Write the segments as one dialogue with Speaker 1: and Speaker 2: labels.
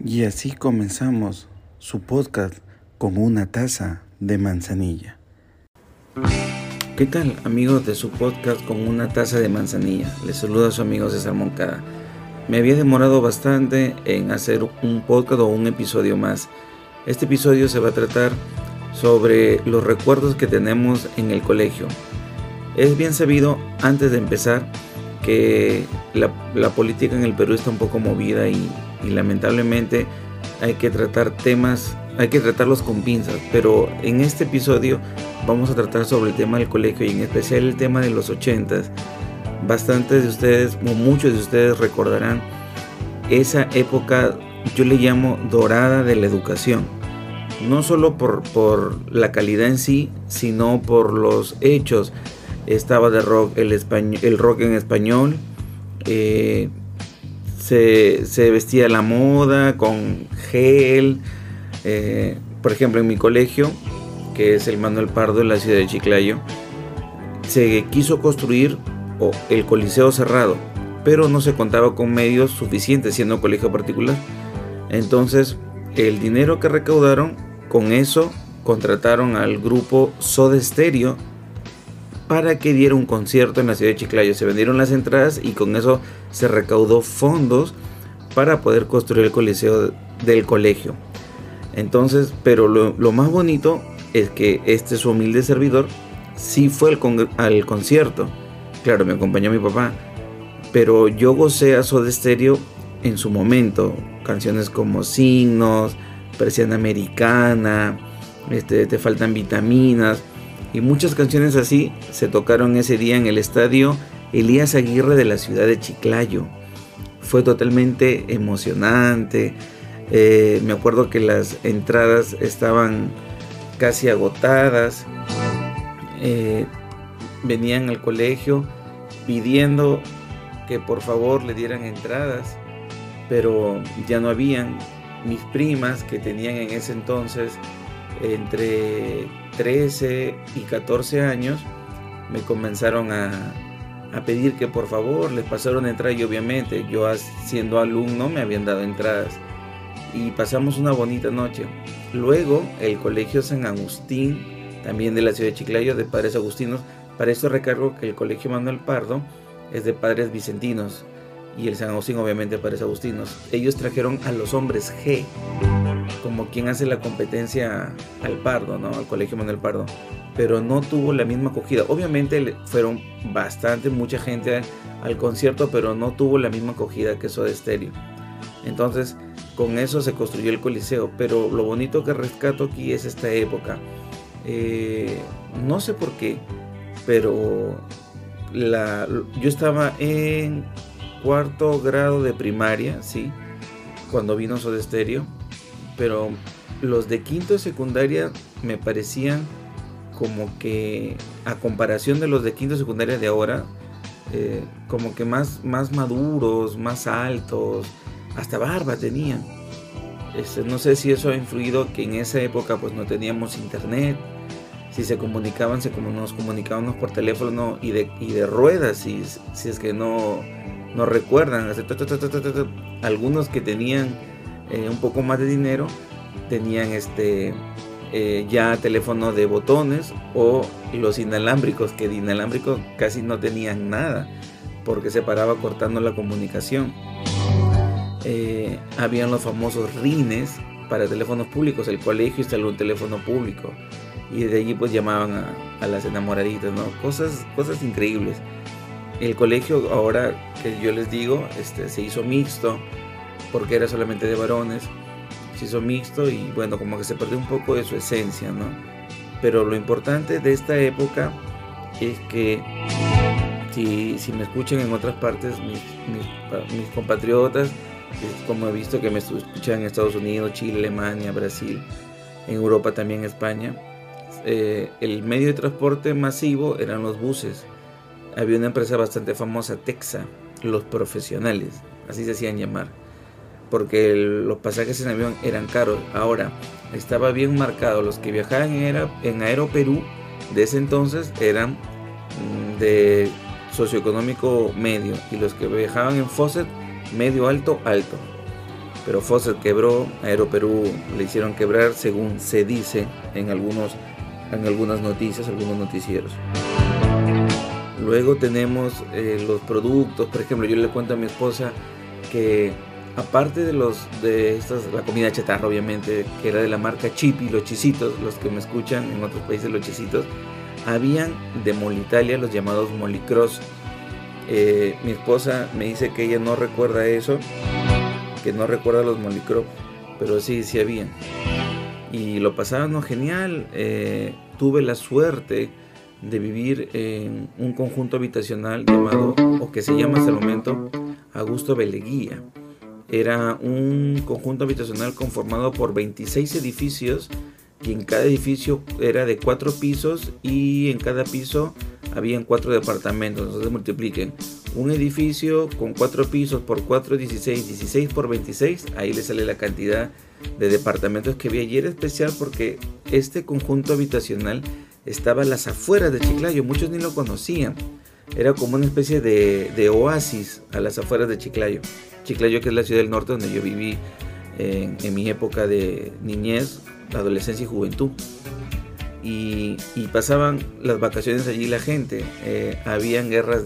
Speaker 1: Y así comenzamos su podcast con una taza de manzanilla. ¿Qué tal, amigos de su podcast con una taza de manzanilla? Les saluda a su amigo César Moncada. Me había demorado bastante en hacer un podcast o un episodio más. Este episodio se va a tratar sobre los recuerdos que tenemos en el colegio. Es bien sabido, antes de empezar, que la política en el Perú está un poco movida y lamentablemente hay que tratarlos con pinzas, pero en este episodio vamos a tratar sobre el tema del colegio y en especial el tema de los 80s. Bastantes de ustedes, o muchos de ustedes recordarán esa época, yo le llamo dorada de la educación, no solo por la calidad en sí, sino por los hechos. Estaba de rock, el rock en español, se vestía a la moda con gel. Por ejemplo, en mi colegio, que es el Manuel Pardo en la ciudad de Chiclayo, se quiso construir el Coliseo cerrado, pero no se contaba con medios suficientes siendo un colegio particular. Entonces el dinero que recaudaron, con eso contrataron al grupo Soda Stereo para que diera un concierto en la ciudad de Chiclayo. Se vendieron las entradas y con eso se recaudó fondos para poder construir el coliseo del colegio. Entonces, pero lo más bonito es que su humilde servidor sí fue al concierto. Claro, me acompañó mi papá, pero yo gocé a Soda Stereo en su momento. Canciones como Signos, Persiana Americana, Te faltan vitaminas y muchas canciones así se tocaron ese día en el estadio Elías Aguirre de la ciudad de Chiclayo. Fue totalmente emocionante. Me acuerdo que las entradas estaban casi agotadas. Venían al colegio pidiendo que por favor le dieran entradas, pero ya no habían. Mis primas, que tenían en ese entonces entre 13 y 14 años, me comenzaron a pedir que por favor les pasaron entrada, y obviamente yo, siendo alumno, me habían dado entradas y pasamos una bonita noche. Luego el colegio San Agustín, también de la ciudad de Chiclayo, de padres agustinos. Para esto recargo que el colegio Manuel Pardo es de padres vicentinos y el San Agustín obviamente de padres agustinos. Ellos trajeron a los hombres G, como quien hace la competencia al Pardo, ¿no? Al colegio Manuel Pardo, pero no tuvo la misma acogida. Obviamente fueron mucha gente al concierto, pero no tuvo la misma acogida que Soda Stereo. Entonces con eso se construyó el coliseo. Pero lo bonito que rescato aquí es esta época. No sé por qué, pero yo estaba en cuarto grado de primaria, sí, cuando vino Soda Stereo, pero los de quinto de secundaria me parecían como que, a comparación de los de quinto de secundaria de ahora, como que más maduros, más altos, hasta barba tenían. No sé si eso ha influido, que en esa época pues no teníamos internet. Si se comunicaban, nos comunicábamos por teléfono y de ruedas, si es que no recuerdan. Algunos que tenían un poco más de dinero tenían ya teléfono de botones, o los inalámbricos, que de inalámbricos casi no tenían nada porque se paraba cortando la comunicación. Habían los famosos rines para teléfonos públicos. El colegio instaló un teléfono público y de allí pues llamaban a las enamoraditas, ¿no? Cosas increíbles. El colegio, ahora que yo les digo, se hizo mixto, porque era solamente de varones. Se hizo mixto y bueno, como que se perdió un poco de su esencia, ¿no? Pero lo importante de esta época es que si me escuchan en otras partes, mis compatriotas, como he visto que me escuchan en Estados Unidos, Chile, Alemania, Brasil, en Europa también, España, el medio de transporte masivo eran los buses. Había una empresa bastante famosa, Texa, los profesionales, así se hacían llamar, porque los pasajes en avión eran caros. Ahora, estaba bien marcado, los que viajaban en Aeroperú de ese entonces eran de socioeconómico medio, y los que viajaban en Fawcett, medio alto. pero Fawcett quebró, Aeroperú le hicieron quebrar, según se dice en algunas noticias, algunos noticieros. Luego tenemos los productos. Por ejemplo, yo le cuento a mi esposa que aparte de la comida chatarra, obviamente, que era de la marca Chippy, los chisitos, los que me escuchan en otros países, los chisitos, habían de Molitalia los llamados Molicross. Mi esposa me dice que ella no recuerda eso, que no recuerda los Molicross, pero sí habían. Y lo pasaban genial. Tuve la suerte de vivir en un conjunto habitacional llamado, o que se llama hasta el momento, Augusto Beleguía. Era un conjunto habitacional conformado por 26 edificios, y en cada edificio era de 4 pisos, y en cada piso habían 4 departamentos. Entonces multipliquen un edificio con 4 pisos por 4, 16, 16 por 26, ahí le sale la cantidad de departamentos que había. Y era especial porque este conjunto habitacional estaba a las afueras de Chiclayo, muchos ni lo conocían. Era como una especie de oasis a las afueras de Chiclayo. Chiclayo, que es la ciudad del norte donde yo viví en mi época de niñez, adolescencia y juventud. Y pasaban las vacaciones allí la gente. Habían guerras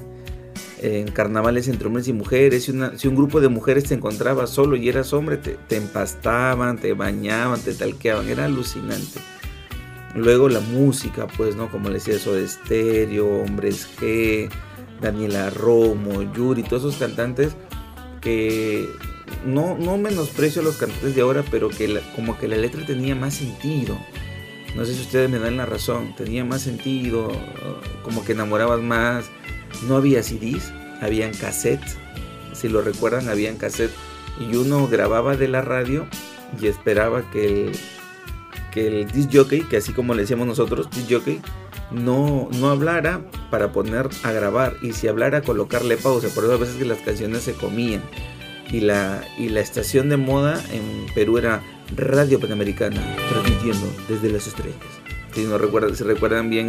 Speaker 1: en carnavales entre hombres y mujeres. Si un grupo de mujeres te encontraba solo y eras hombre, te empastaban, te bañaban, te talqueaban. Era alucinante. Luego la música, pues, ¿no? Como les decía, Soda Stereo, Hombres G, Daniela Romo, Yuri, todos esos cantantes que no menosprecio a los cantantes de ahora, pero que como que la letra tenía más sentido. No sé si ustedes me dan la razón, tenía más sentido, como que enamorabas más. No había CDs, habían cassettes. Si lo recuerdan, habían cassettes. Y uno grababa de la radio y esperaba que el disc jockey, que así como le decíamos nosotros, disc jockey, no hablara para poner a grabar, y si hablara, colocarle pausa. Por eso a veces que las canciones se comían. Y la estación de moda en Perú era Radio Panamericana, transmitiendo desde las estrellas. Si recuerdan bien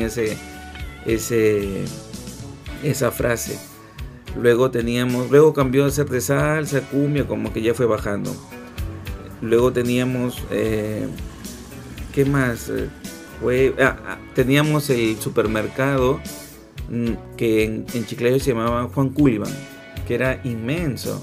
Speaker 1: esa frase. Luego cambió a ser de salsa, cumbia, como que ya fue bajando. Luego teníamos ¿qué más? Teníamos el supermercado que en Chiclayo se llamaba Juan Cullivan, que era inmenso.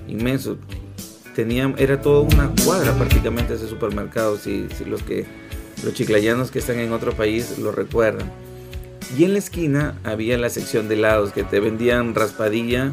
Speaker 1: Era toda una cuadra prácticamente ese supermercado, si los chiclayanos que están en otro país lo recuerdan. Y en la esquina había la sección de helados, que te vendían raspadilla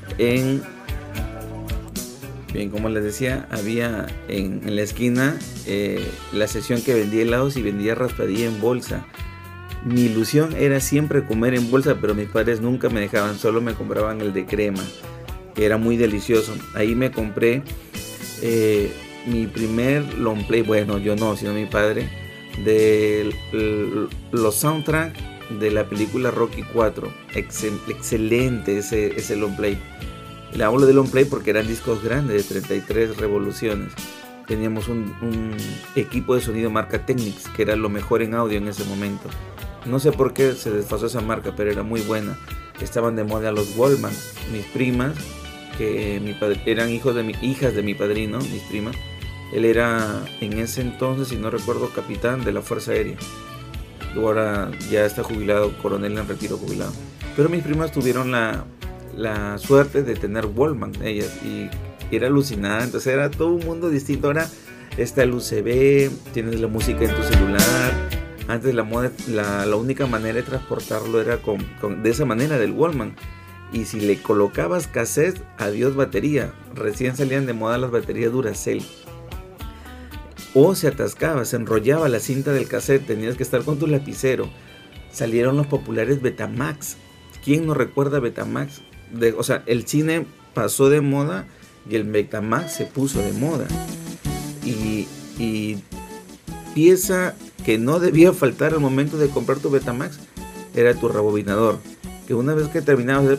Speaker 1: bien, como les decía, había en la esquina la sección que vendía helados y vendía raspadilla en bolsa. Mi ilusión era siempre comer en bolsa, pero mis padres nunca me dejaban, solo me compraban el de crema, que era muy delicioso. Ahí me compré mi primer long play, bueno, yo no, sino mi padre, de los soundtracks de la película Rocky 4. Excelente ese long play. Le hablo de long play porque eran discos grandes de 33 revoluciones. Teníamos un equipo de sonido marca Technics, que era lo mejor en audio en ese momento. No sé por qué se desfasó esa marca, pero era muy buena. Estaban de moda los Wallman. Mis primas, que eran hijas de mi padrino, mis primas. Él era en ese entonces, si no recuerdo, capitán de la Fuerza Aérea. Ahora ya está jubilado, coronel en retiro jubilado. Pero mis primas tuvieron la suerte de tener Wallman, ellas, y era alucinante. Entonces era todo un mundo distinto. Ahora está el USB, tienes la música en tu celular. Antes la única manera de transportarlo era de esa manera, del Wallman. Y si le colocabas cassette, adiós batería. Recién salían de moda las baterías Duracell. O se atascaba, se enrollaba la cinta del cassette, tenías que estar con tu lapicero. Salieron los populares Betamax. ¿Quién no recuerda Betamax? O sea, el cine pasó de moda y el Betamax se puso de moda. Y pieza que no debía faltar al momento de comprar tu Betamax era tu rebobinador, que una vez que terminabas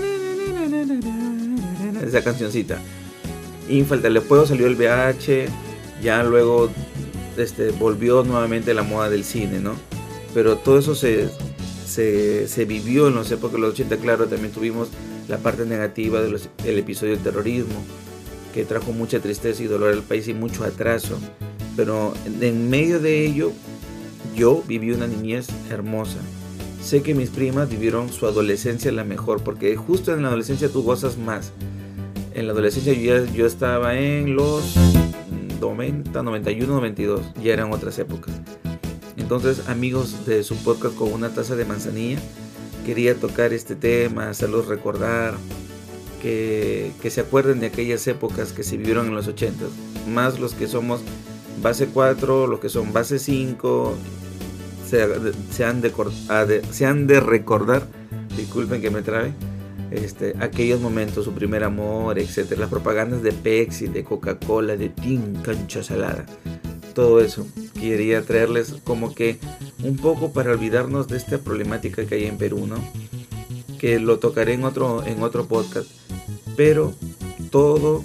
Speaker 1: esa cancioncita, infaltable. Luego salió el VH, ya luego volvió nuevamente la moda del cine, ¿no? Pero todo eso se vivió en las épocas de los 80. Claro, también tuvimos la parte negativa del episodio del terrorismo. que trajo mucha tristeza y dolor al país y mucho atraso. Pero en medio de ello, yo viví una niñez hermosa. Sé que mis primas vivieron su adolescencia la mejor, porque justo en la adolescencia tú gozas más. En la adolescencia yo estaba en los 90, 91, 92, ya eran otras épocas. Entonces, amigos de su podcast Con una taza de manzanilla, quería tocar este tema, hacerlos recordar, que se acuerden de aquellas épocas que se vivieron en los 80, más los que somos base 4, los que son base 5, se han de recordar, disculpen que me trabe, aquellos momentos, su primer amor, etcétera, las propagandas de Pepsi, de Coca-Cola, de Team Cancha Salada, todo eso. Quería traerles como que un poco para olvidarnos de esta problemática que hay en Perú, ¿no? Que lo tocaré en otro podcast, pero todo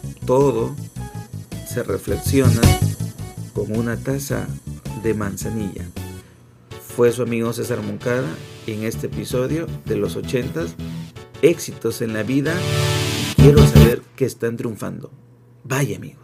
Speaker 1: se reflexiona con una taza de manzanilla. Fue su amigo César Moncada en este episodio de los 80s, éxitos en la vida. Quiero saber que están triunfando. Bye, amigos.